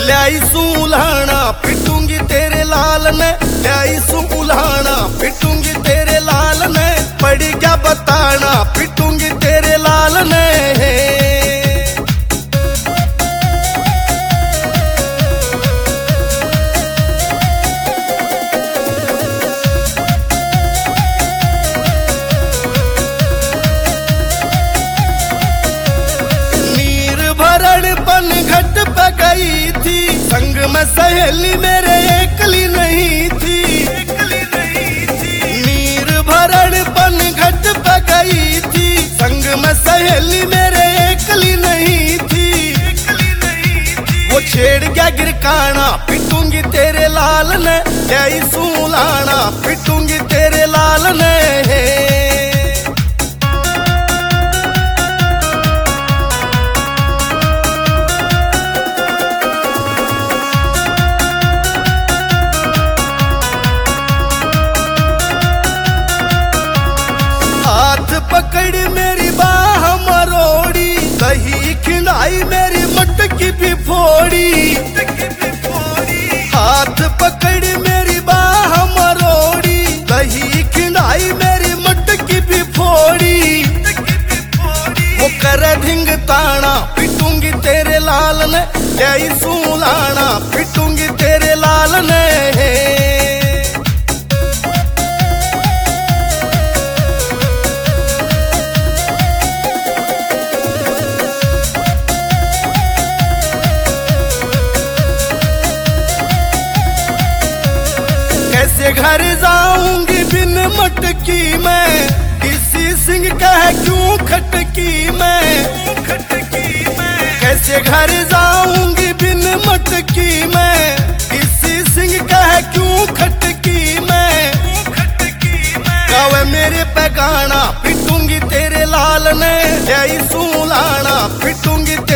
ल्याई सूल्हाना पिटूंगी तेरे लाल ने, ल्याई सूल्हाना पिटूंगी तेरे लाल ने, पड़ी क्या बताना पिटूंगी तेरे लाल ने। घट पे गई थी संग में सहेली मेरे एकली नहीं थी, नीर भरण पन घट पे गई थी संग में सहेली मेरे एकली नहीं थी। वो छेड़ क्या गिरकाना पिटूंगी तेरे लाल ने, ल्याई सूल्हाना पिटूंगी तेरे लाल ने। पकड़ी मेरी बाह मरोड़ी, दही खिलाई मेरी मटकी भी फोड़ी, हाथ पकड़ी मेरी बाह मरोड़ी, दही खिलाई मेरी मटकी भी फोड़ी। वो कर धिंग ताना पिटूंगी तेरे लाल ने, ल्याई सूल्हाना पिटूंगी तेरे लाल ने। कैसे घर जाऊंगी बिन मटकी में, किसी सिंह कह क्यों खटकी में, कैसे घर जाऊंगी बिन मटकी में, किसी सिंह कह क्यों खटकी में। गावे मेरे पे गाना पिटूंगी तेरे लाल ने, ल्याई सूल्हाना पिटूंगी